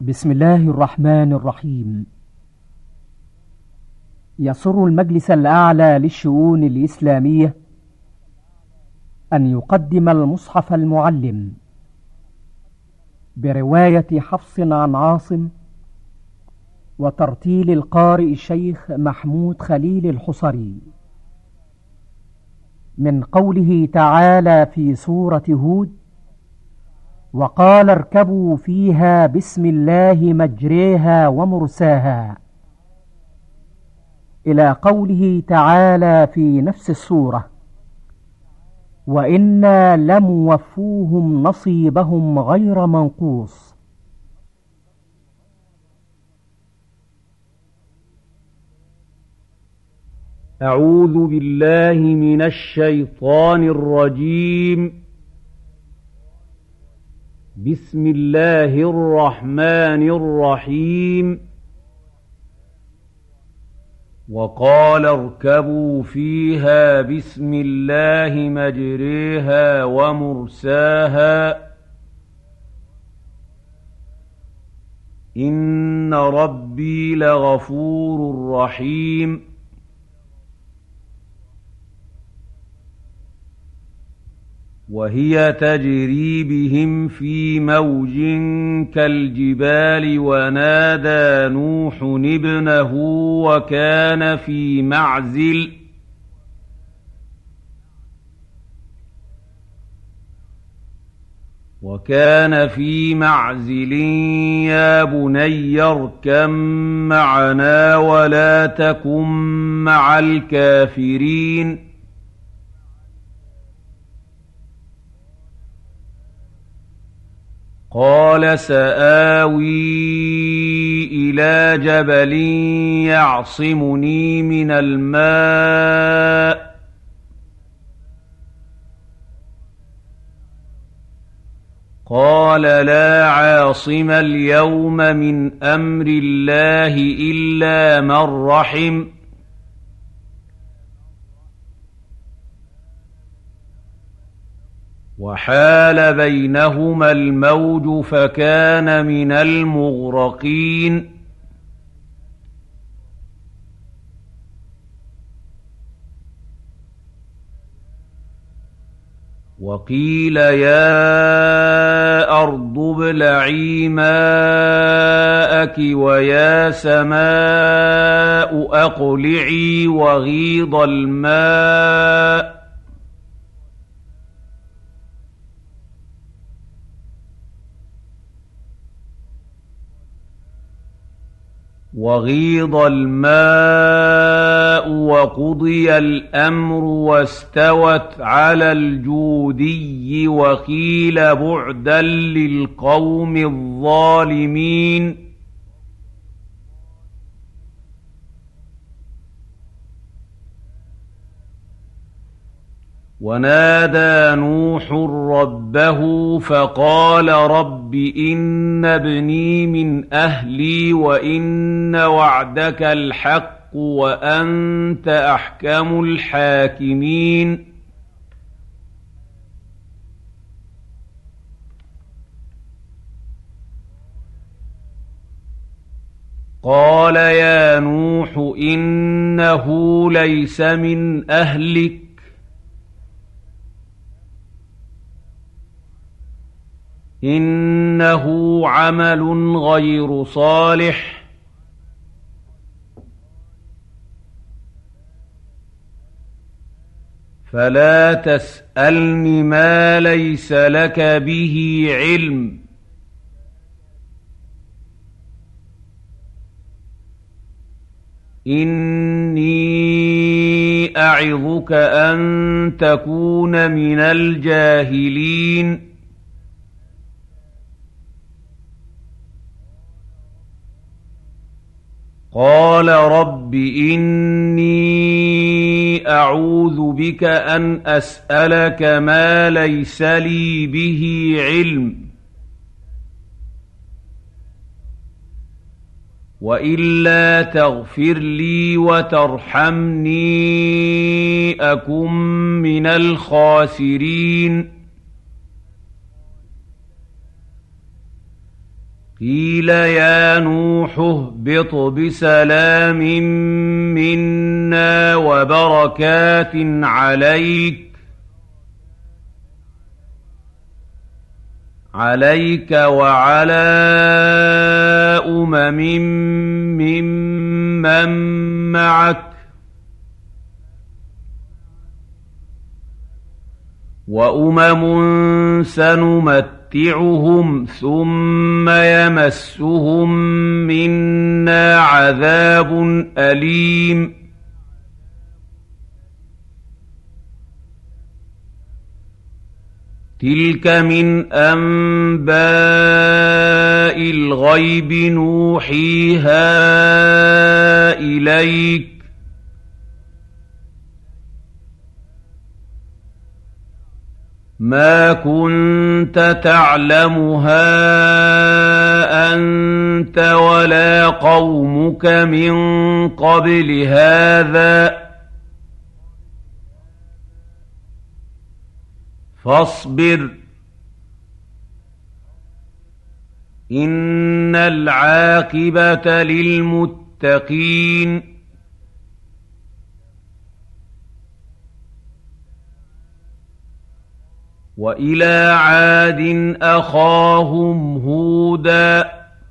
بسم الله الرحمن الرحيم. يسر المجلس الأعلى للشؤون الإسلامية أن يقدم المصحف المعلم برواية حفص عن عاصم وترتيل القارئ الشيخ محمود خليل الحصري من قوله تعالى في سورة هود: وقال اركبوا فيها بسم الله مجريها ومرساها، إلى قوله تعالى في نفس السورة: وإنا لموفوهم نصيبهم غير منقوص. أعوذ بالله من الشيطان الرجيم. بسم الله الرحمن الرحيم. وقال اركبوا فيها بسم الله مجريها ومرساها إن ربي لغفور رحيم. وهي تجري بهم في موج كالجبال ونادى نوح ابنه وكان في معزل يا بني اركب معنا ولا تكن مع الكافرين. قال سآوي إلى جبل يعصمني من الماء قال لا عاصم اليوم من أمر الله إلا من رحم. وحال بينهما الموج فكان من المغرقين. وقيل يا أرض ابلعي ماءك ويا سماء أقلعي وغيض الماء وقضي الأمر واستوت على الجودي وقيل بعدا للقوم الظالمين. ونادى نوح ربه فقال رب إن ابني من أهلي وإن وعدك الحق وأنت أحكم الحاكمين. قال يا نوح إنه ليس من أهلك إنه عمل غير صالح فلا تسألن ما ليس لك به علم إني أعظك أن تكون من الجاهلين. قال رب إني أعوذ بك أن أسألك ما ليس لي به علم وإلا تغفر لي وترحمني أكن من الخاسرين. قيل يا نوح اهبط بسلام منا وبركات عليك وعلى ممن معك وأمم سنمتعهم ثم يمسهم منا عذاب أليم تلك من أنباء الغيب نوحيها إليك ما كنت تعلمها أنت ولا قومك من قبل هذا فاصبر إن العاقبة للمتقين وإلى عاد أخاهم هودا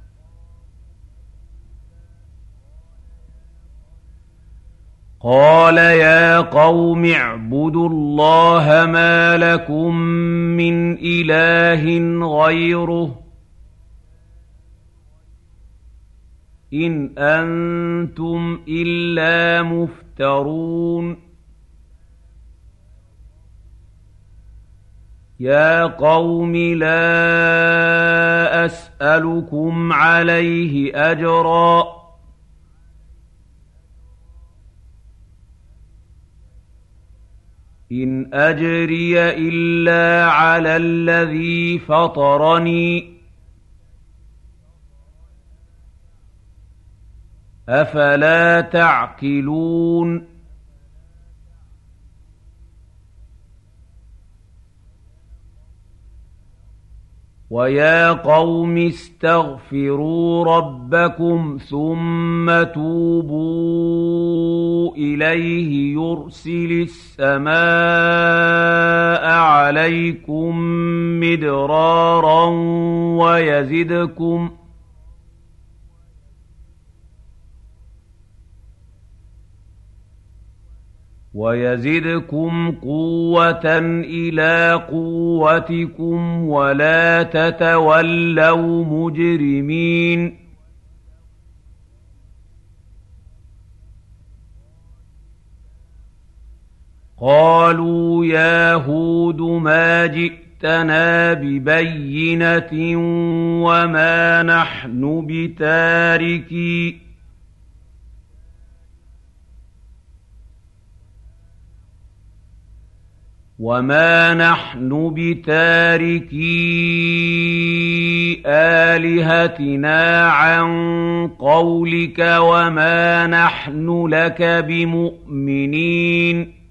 قال يا قوم اعبدوا الله ما لكم من إله غيره إن أنتم إلا مفترون يا قوم لا أسألكم عليه أجرا إن أجري إلا على الذي فطرني أفلا تعقلون ويا قوم استغفروا ربكم ثم توبوا إليه يرسل السماء عليكم مدرارا ويزدكم قوة إلى قوتكم ولا تتولوا مجرمين قالوا يا هود ما جئتنا ببينة وما نحن بتاركي آلهتنا عن قولك وما نحن لك بمؤمنين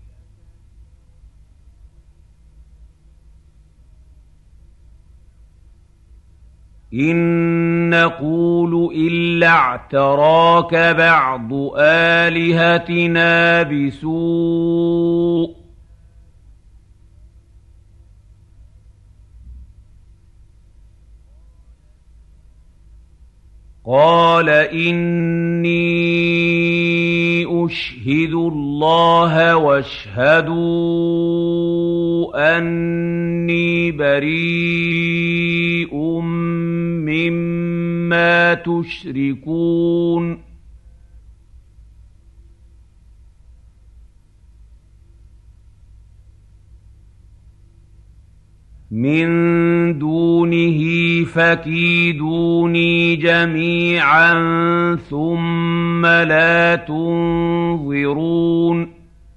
إن نقول إلا اعتراك بعض آلهتنا بسوء قال إني أشهد الله واشهدوا أني بريء مما تشركون من دونه فكيدوني جميعا ثم لا تنظرون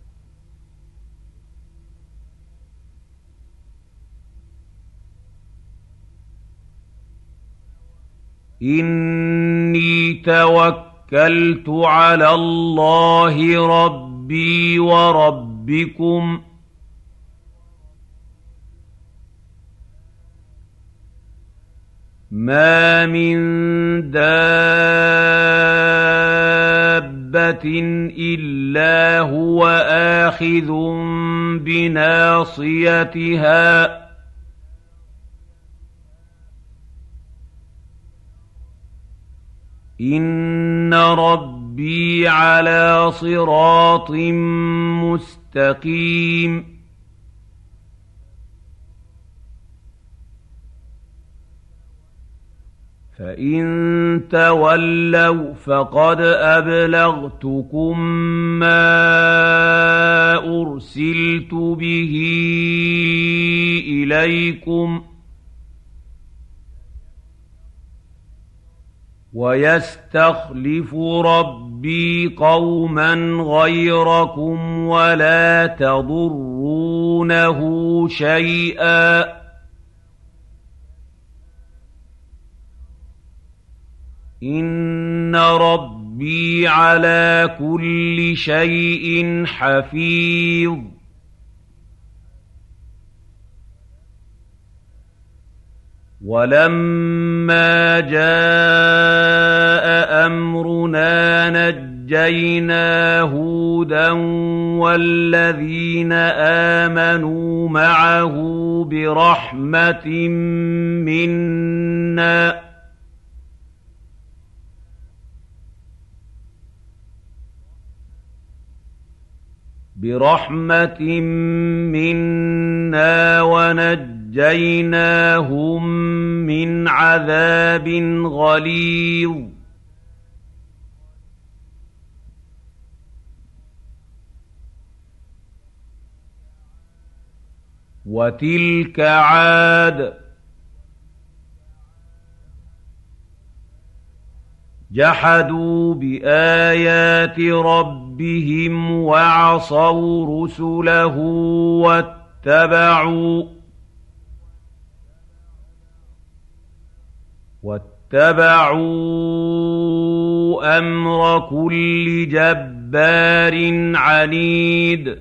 إني توكلت على الله ربي وربكم مَا مِن دَابَّةٍ إِلَّا هُوَ آخِذٌ بِنَاصِيَتِهَا ۚ إِنَّ رَبِّي عَلَىٰ صِرَاطٍ مُّسْتَقِيمٍ فَإِن تَوَلَّوْا فَقَدْ أَبْلَغْتُكُم مَّا أُرْسِلْتُ بِهِ إِلَيْكُمْ ۚ وَيَسْتَخْلِفُ رَبِّي قَوْمًا غَيْرَكُمْ وَلَا تَضُرُّونَهُ شَيْئًا ۚ إِنَّ رَبِّي عَلَىٰ كُلِّ شَيْءٍ حَفِيظٌ وَلَمَّا جَاءَ أَمْرُنَا نَجَّيْنَا هُودًا وَالَّذِينَ آمَنُوا مَعَهُ بِرَحْمَةٍ مِّنَّا وَنَجَّيْنَاهُم مِّنْ عَذَابٍ غَلِيظٍ وَتِلْكَ عَادٌ ۖ جَحَدُوا بِآيَاتِ رَبِّهِمْ وَعَصَوْا رُسُلَهُ وَاتَّبَعُوا أَمْرَ كُلِّ جَبَّارٍ عَنِيدٍ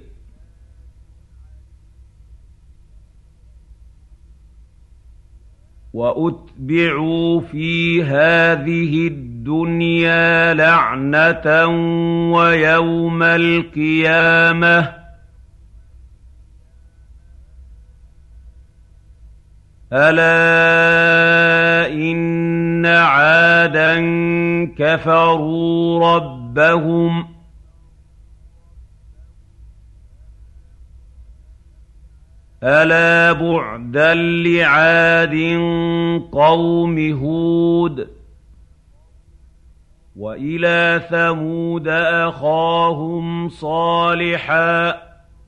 وَأُتْبِعُوا فِي هَٰذِهِ الدُّنْيَا لَعْنَةً وَيَوْمَ الْقِيَامَةِ ۗ أَلَا إِنَّ عَادًا كَفَرُوا رَبَّهُمْ ۗ أَلَا بُعْدًا لِّعَادٍ قَوْمِ هُودٍ وَإِلَىٰ ثَمُودَ أَخَاهُمْ صَالِحًا ۗ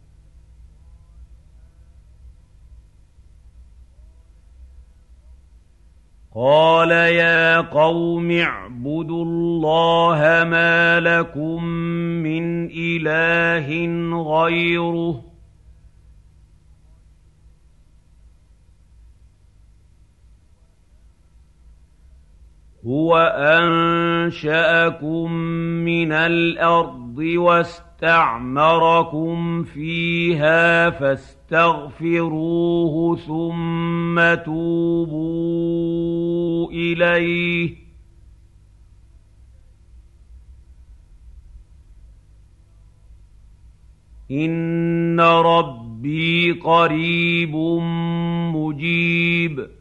قَالَ يَا قَوْمِ اعْبُدُوا اللَّهَ مَا لَكُم مِّنْ إِلَٰهٍ غَيْرُهُ ۖ هُوَ أَنشَأَكُم مِّنَ الْأَرْضِ وَاسْتَعْمَرَكُمْ فِيهَا فَاسْتَغْفِرُوهُ ثُمَّ تُوبُوا إِلَيْهِ ۚ إِنَّ رَبِّي قَرِيبٌ مُّجِيبٌ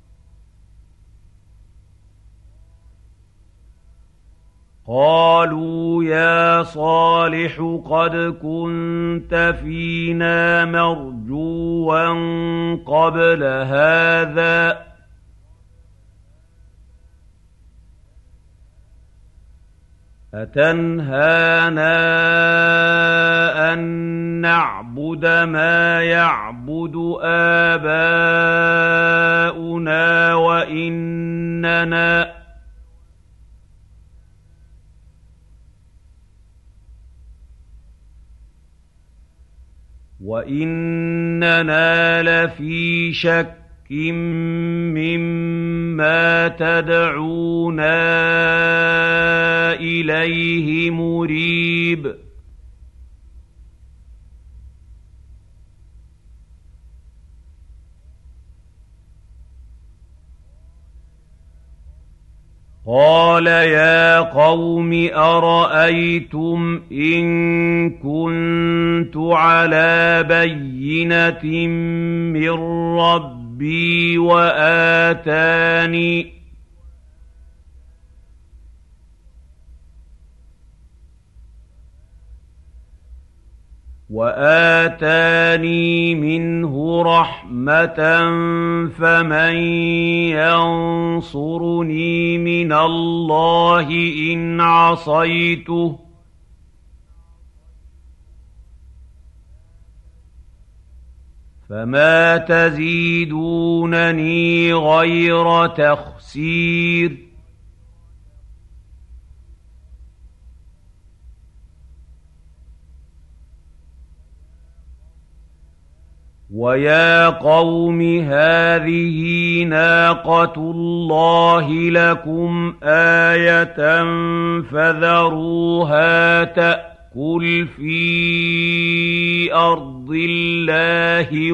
قَالُوا يَا صَالِحُ قَدْ كُنتَ فِينَا مَرْجُوًّا قَبْلَ هَٰذَا ۖ أَتَنْهَانَا أَن نَّعْبُدَ مَا يَعْبُدُ آبَاؤُنَا وَإِنَّنَا لَفِي شَكٍّ مِّمَّا تَدْعُونَا إِلَيْهِ مُرِيبٍ قال يا قوم أرأيتم إن كنت على بينة من ربي وآتاني منه رحمة فمن ينصرني من الله إن عصيته فما تزيدونني غير تخسير ويا قوم هذه ناقة الله لكم آية فذروها تأكل في أرض الله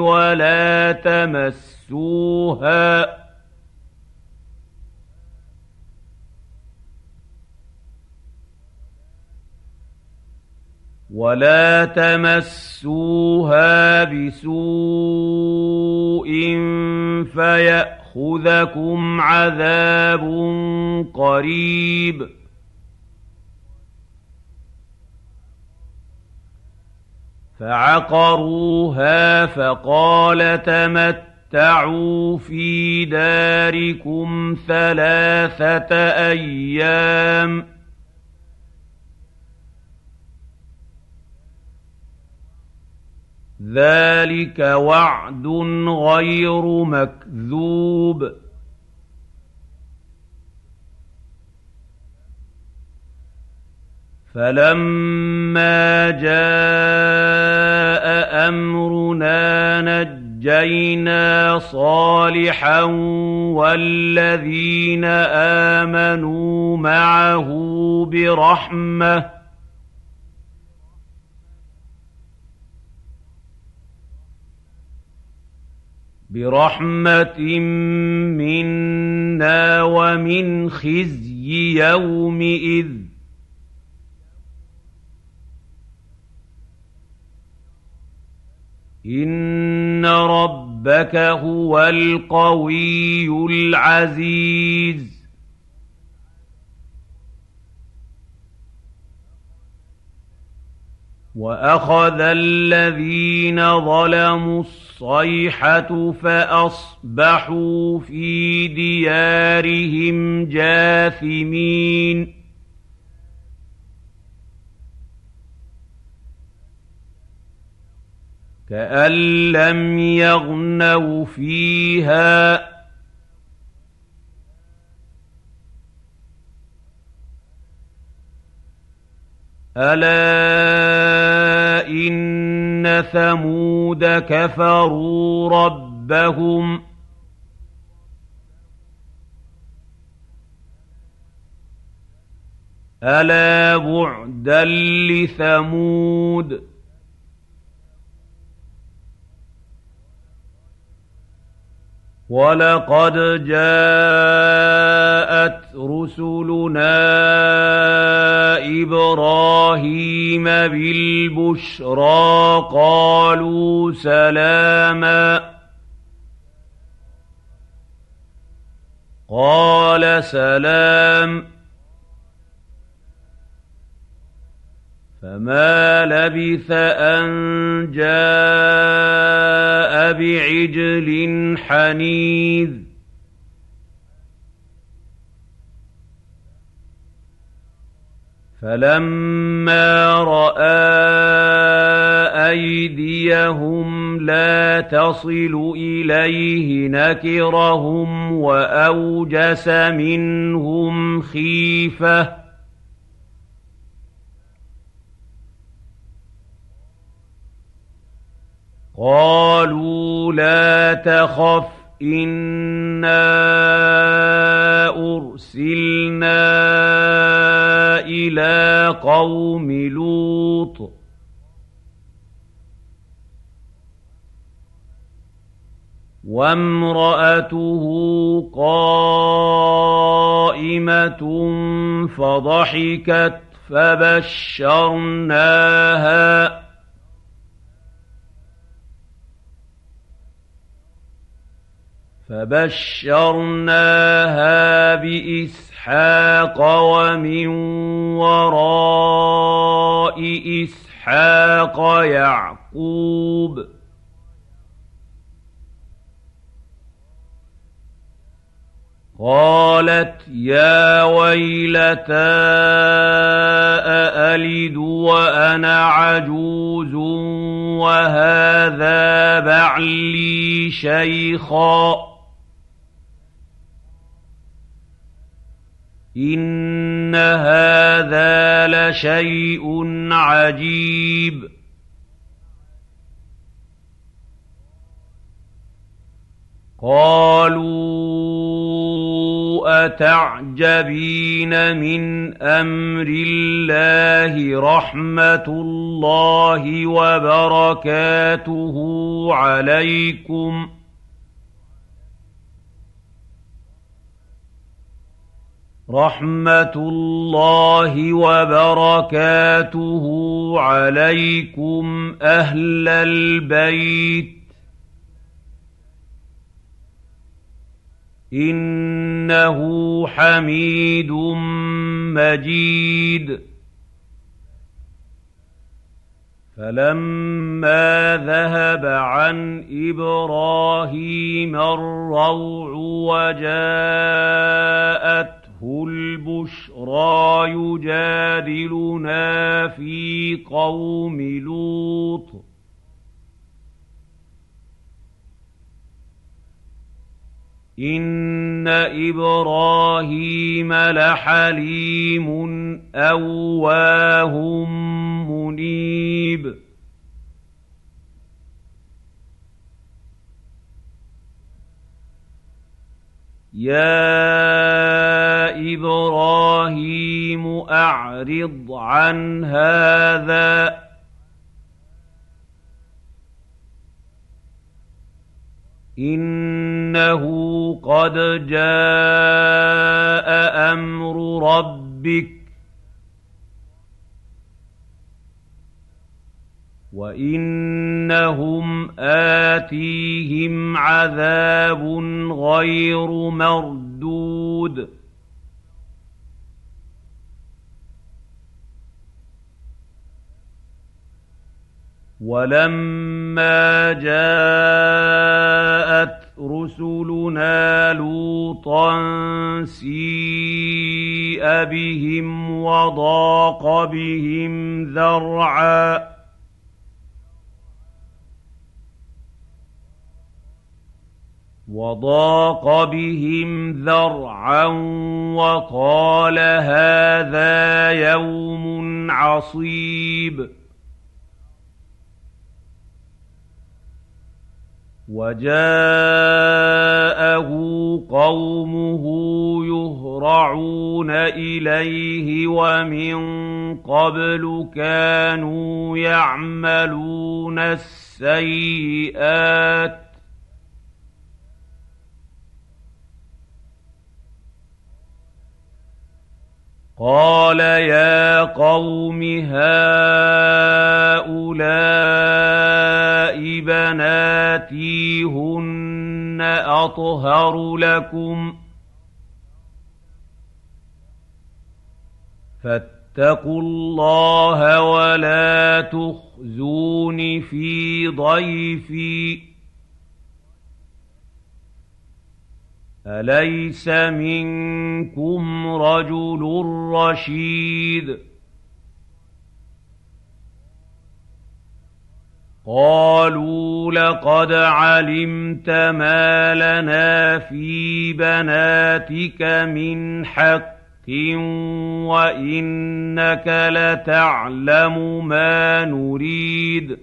ولا تمسوها بسوء فيأخذكم عذاب قريب فعقروها فقال تمتعوا في داركم 3 أيام ذلك وعد غير مكذوب فلما جاء أمرنا نجينا صالحا والذين آمنوا معه برحمة منا ومن خزي يومئذ إن ربك هو القوي العزيز وأخذ الذين ظلموا الصيحة فأصبحوا في ديارهم جاثمين كأن لم يغنوا فيها ألا إن ثمود كفروا ربهم ألا بعدا لثمود ولقد جاءت رسلنا إبراهيم بالبشرى قالوا سلاما قال سلام فما لبث أن جاء بعجل حنيذ فلما رأى أيديهم لا تصل إليه نكرهم وأوجس منهم خيفة قالوا لا تخف إنا أرسلنا إلى قوم لوط وامرأته قائمة فضحكت فبشرناها بإسحاق ومن وراء إسحاق يعقوب قالت يا ويلتى أألد وأنا عجوز وهذا بعلي شيخا إن هذا لشيء عجيب قالوا أتعجبين من أمر الله رحمة الله وبركاته عليكم أهل البيت إنه حميد مجيد فلما ذهب عن إبراهيم الروع وجاءته البشرى يجادلنا في قوم لوط إن إبراهيم لحليم أواه منيب يا إبراهيم أعرض عن هذا إنه قد جاء أمر ربك وإنهم آتيهم عذاب غير مردود ولما جاءت رسلنا لوطا سيء بهم وضاق بهم ذرعا وقال هذا يوم عصيب وجاءه قومه يهرعون إليه ومن قبل كانوا يعملون السيئات قال يا قوم هؤلاء بناتي هن أطهر لكم فاتقوا الله ولا تخزون في ضيفي أليس منكم رجل رشيد قالوا لقد علمت ما لنا في بناتك من حق وإنك لتعلم ما نريد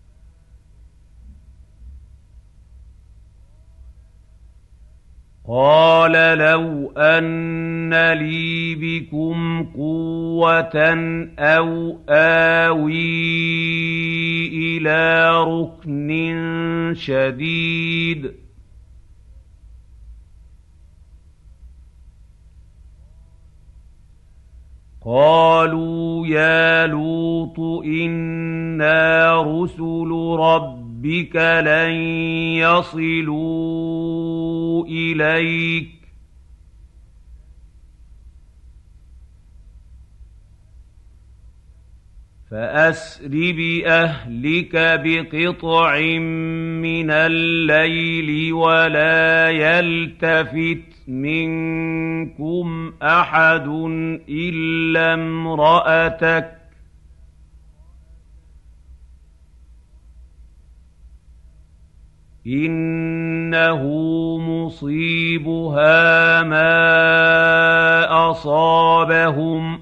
قال لو أن لي بكم قوة أو آوي إلى ركن شديد قالوا يا لوط إنا رسل ربك لن يصلوا إليك فأسر بأهلك بقطع من الليل ولا يلتفت منكم أحد إلا امرأتك إنه مصيبها ما أصابهم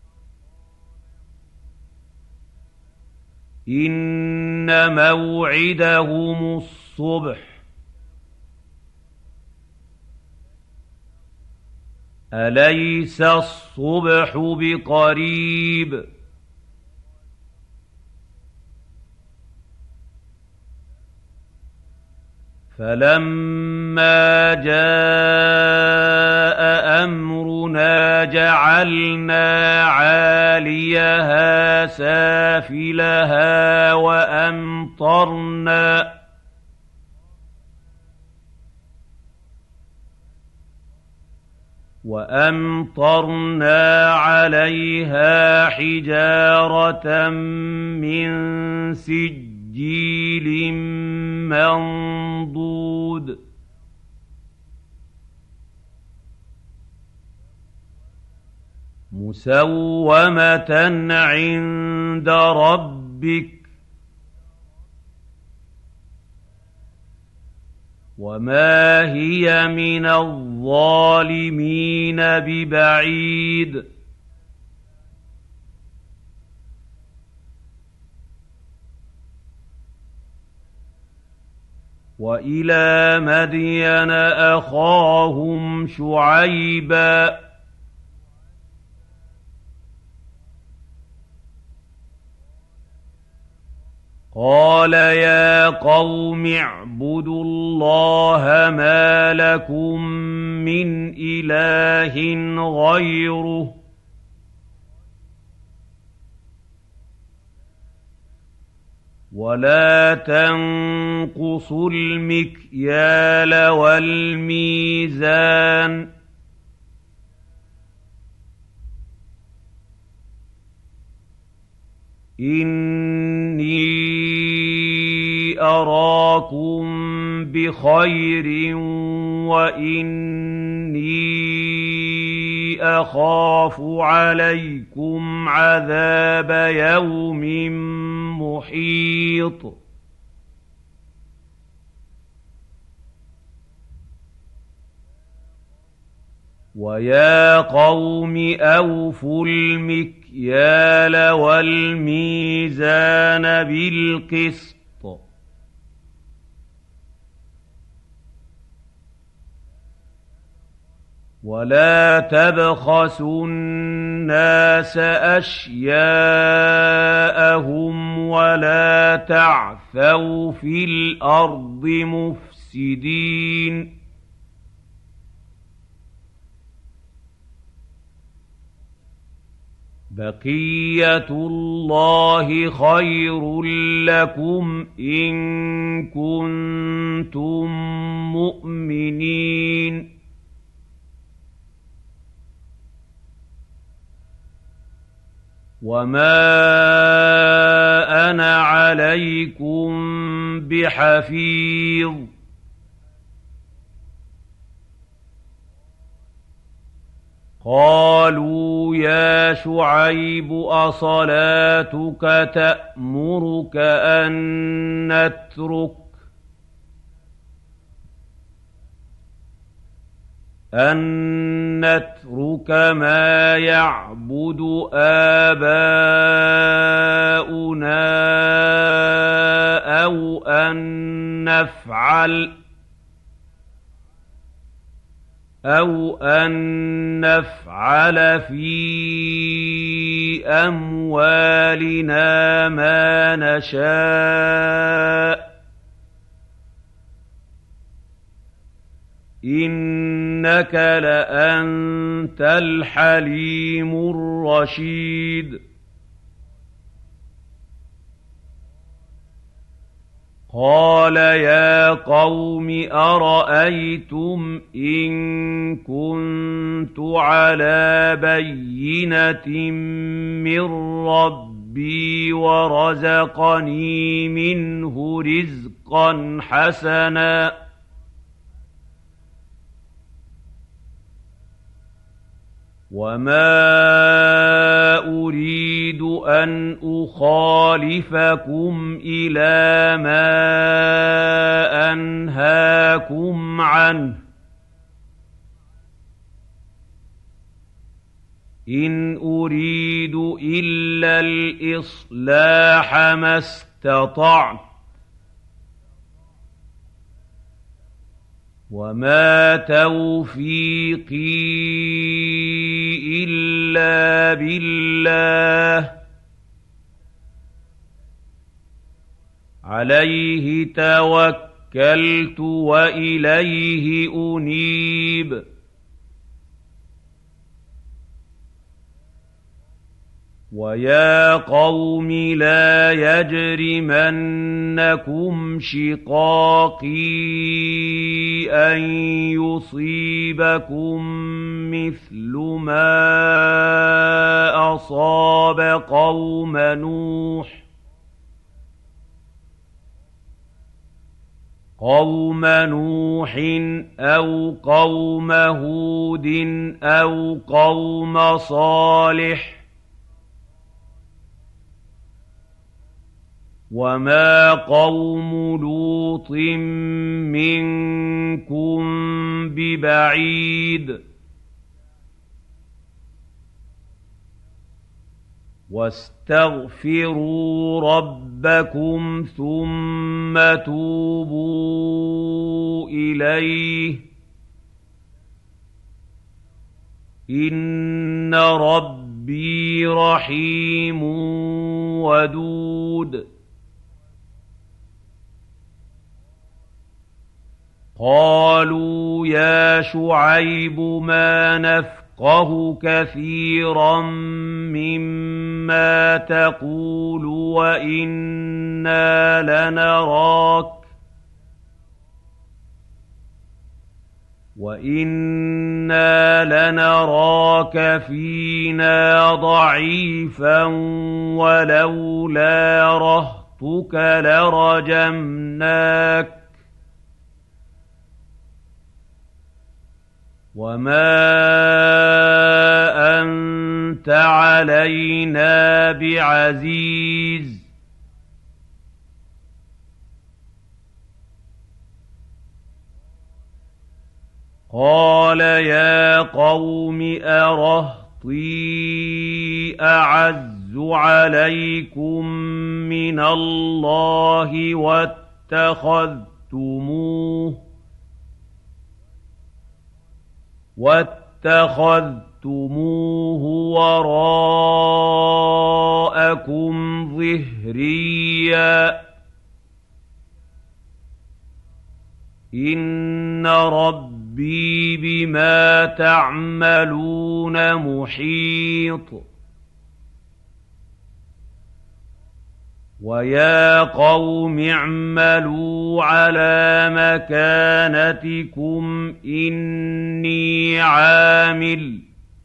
إن موعدهم الصبح أليس الصبح بقريب فلما جاء أمرنا جعلنا عاليها سافلها وأمطرنا عليها حجارة من سجيل منضود مسومة عند ربك وما هي من الظالمين ببعيد وإلى مدين أخاهم شعيبا قال يا قوم اعبدوا الله ما لكم من إله غيره ولا تنقصوا المكيال والميزان إني أراكم بخير وإني أخاف عليكم عذاب يوم محيط ويا قوم أوفوا المكيال والميزان بالقسط ولا تبخسوا الناس أشياءهم ولا تعثوا في الأرض مفسدين بقية الله خير لكم إن كنتم مؤمنين وما أنا عليكم بحفيظ قالوا يا شعيب أصلاتك تأمرك أن نترك ما يعبد آباؤنا أو أن نفعل في أموالنا ما نشاء إِنَّكَ لَأَنتَ الْحَلِيمُ الرَّشِيدُ قَالَ يَا قَوْمِ أَرَأَيْتُمْ إِن كُنتُ عَلَىٰ بَيِّنَةٍ مِّن رَّبِّي وَرَزَقَنِي مِنْهُ رِزْقًا حَسَنًا وَمَا أُرِيدُ أَنْ أُخَالِفَكُمْ إِلَىٰ مَا أَنْهَاكُمْ عَنْهُ ۚ إِنْ أُرِيدُ إِلَّا الْإِصْلَاحَ مَا اسْتَطَعْتُ ۚ وَمَا تَوْفِيقِي إِلَّا بِاللَّهِ ۚ عَلَيْهِ تَوَكَّلْتُ وَإِلَيْهِ أُنِيبُ وَيَا قَوْمِ لَا يَجْرِمَنَّكُمْ شِقَاقِي أَن يُصِيبَكُم مِّثْلُ مَا أَصَابَ قَوْمَ نُوحٍ أَوْ قَوْمَ هُودٍ أَوْ قَوْمَ صَالِحٍ ۚ وَمَا قَوْمُ لُوطٍ مِّنكُم بِبَعِيدٍ وَاسْتَغْفِرُوا رَبَّكُمْ ثُمَّ تُوبُوا إِلَيْهِ ۚ إِنَّ رَبِّي رَحِيمٌ وَدُودٌ قَالُوا يَا شُعَيْبُ مَا نَفْقَهُ كَثِيرًا مِّمَّا تَقُولُ وَإِنَّا لَنَرَاكَ فِينَا ضَعِيفًا وَلَوْلَا رَهْطُكَ لَرَجَمْنَاكَ ۖ وَمَا أَنتَ عَلَيْنَا بِعَزِيزٍ قَالَ يَا قَوْمِ أَرَهْطِي أَعَزُّ عَلَيْكُم مِّنَ اللَّهِ وَاتَّخَذْتُمُوهُ وَرَاءَكُمْ ظِهْرِيًّا ۖ إِنَّ رَبِّي بِمَا تَعْمَلُونَ مُحِيطٌ وَيَا قَوْمِ اعْمَلُوا عَلَىٰ مَكَانَتِكُمْ إِنِّي عَامِلٌ ۖ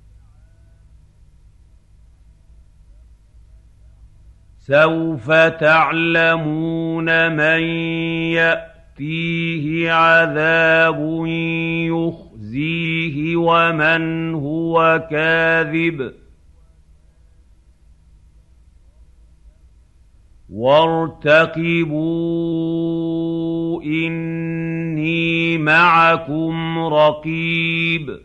سَوْفَ تَعْلَمُونَ مَن يَأْتِيهِ عَذَابٌ يُخْزِيهِ وَمَنْ هُوَ كَاذِبٌ وَارْتَقِبُوا إِنِّي مَعَكُمْ رَقِيبٌ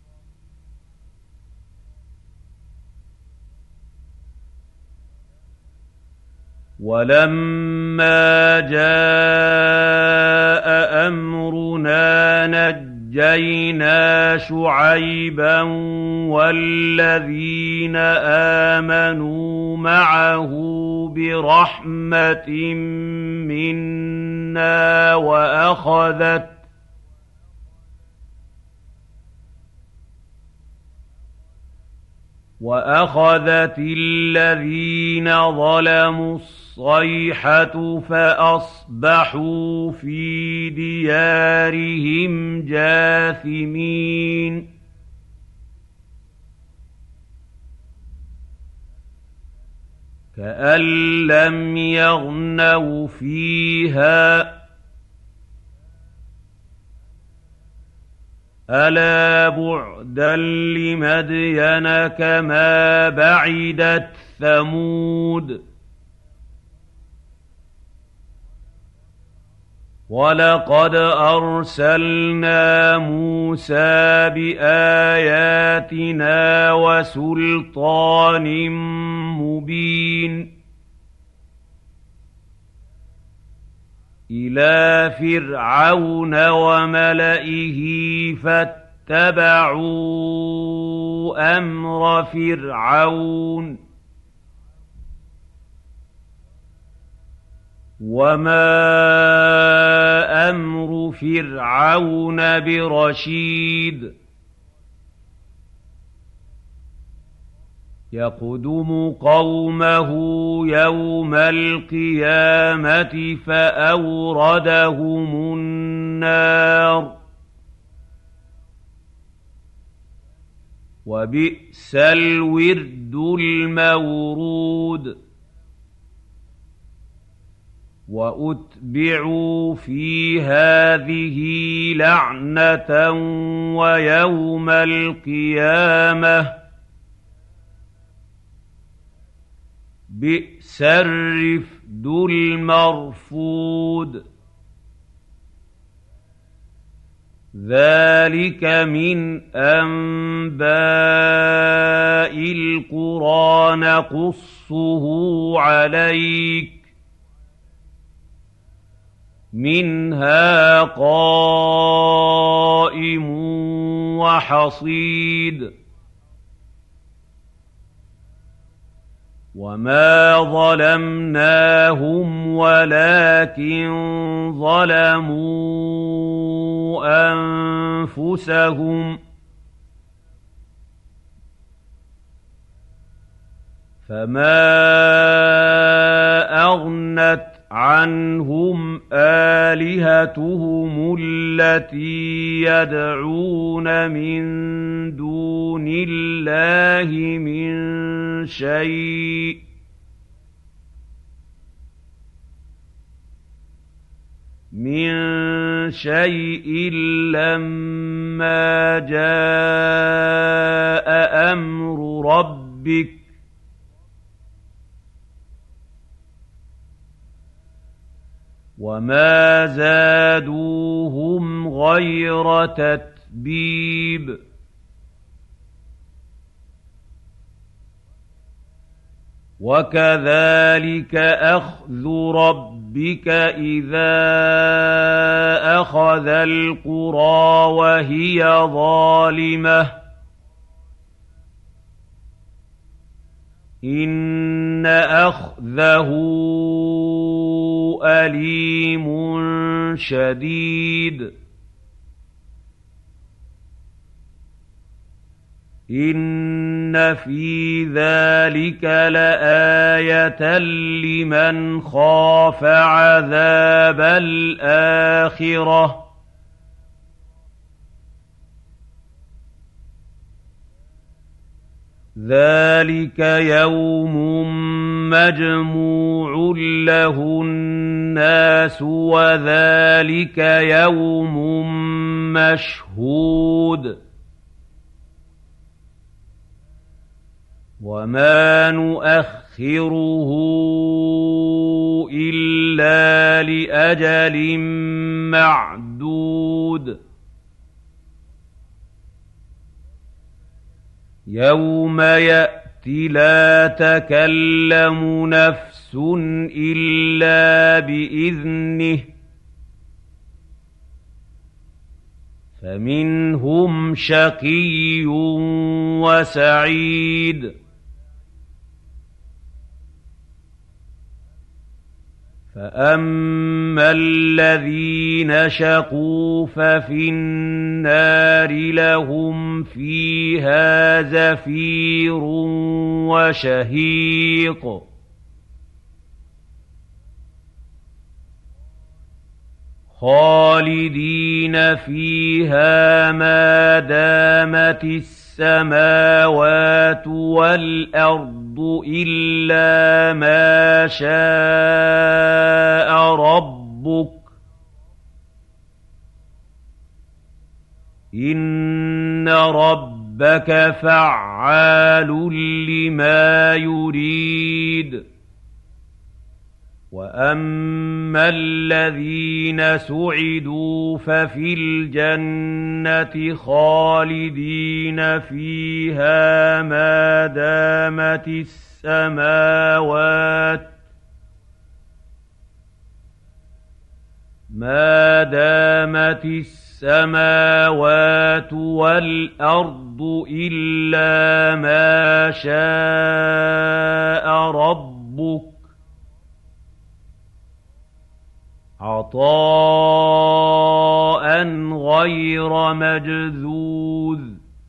وَلَمَّا جَاءَ أَمْرُنَا نَجَّيْنَا شُعَيْبًا وَالَّذِينَ آمَنُوا مَعَهُ بِرَحْمَةٍ مِّنَّا وأخذت الذين ظلموا الصيحة فأصبحوا في ديارهم جاثمين كأن لم يغنوا فيها ألا بعدا لمدين كما بعدت ثمود ولقد أرسلنا موسى بآياتنا وسلطان مبين إلى فرعون وملئه فاتبعوا أمر فرعون وما أمر فرعون برشيد يقدم قومه يوم القيامة فأوردهم النار وبئس الورد المورود وأتبعوا في هذه لعنة ويوم القيامة بئس الرفد المرفود ذلك من أنباء القرى نقصه عليك منها قائم وحصيد وما ظلمناهم ولكن ظلموا أنفسهم فما أغنت عنهم آلهتهم التي يدعون من دون الله من شيء لما جاء أمر ربك وما زادوهم غير تتبيب وكذلك أخذ ربك إذا أخذ القرى وهي ظالمة إن أخذه أليم شديد إن في ذلك لآية لمن خاف عذاب الآخرة ذلك يوم مجموع له الناس وذلك يوم مشهود وما نؤخره إلا لأجل معدود يوم يأتي لا تكلم نفس إلا بإذنه فمنهم شقي وسعيد فَأَمَّا الَّذِينَ شَقُوا فَفِي النَّارِ لَهُمْ فِيهَا زَفِيرٌ وَشَهِيقٌ خَالِدِينَ فِيهَا مَا دَامَتِ السَّمَاوَاتُ وَالْأَرْضُ إِلَّا مَا شَاءَ رَبُّكَ إِنَّ رَبَّكَ فَعَّالٌ لِّمَا يُرِيدُ وَأَمَّا الَّذِينَ سُعِدُوا فَفِي الْجَنَّةِ خَالِدِينَ فِيهَا ما دامت السماوات وَالْأَرْضُ إِلَّا مَا شَاءَ رَبُّكَ عَطَاءً غَيْرَ مَجْذُوذٍ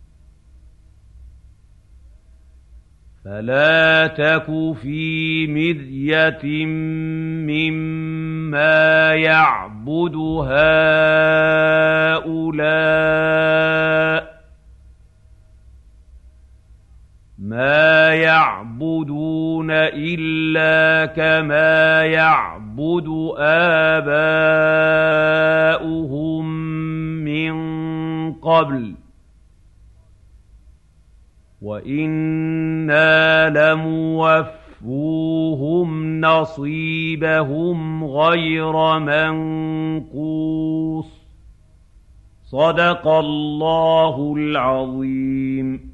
فَلَا تَكُ فِي مِرْيَةٍ مِّمَّا يَعْبُدُ هَٰؤُلَاءِ مَا يَعْبُدُونَ إِلَّا كَمَا يَعْبُدُ آبَاؤُهُم مِّن قَبْلُ وَإِنَّا لَمُوَفُّوهُمْ نَصِيبَهُمْ غَيْرَ مَنقُوصٍ صدق الله العظيم.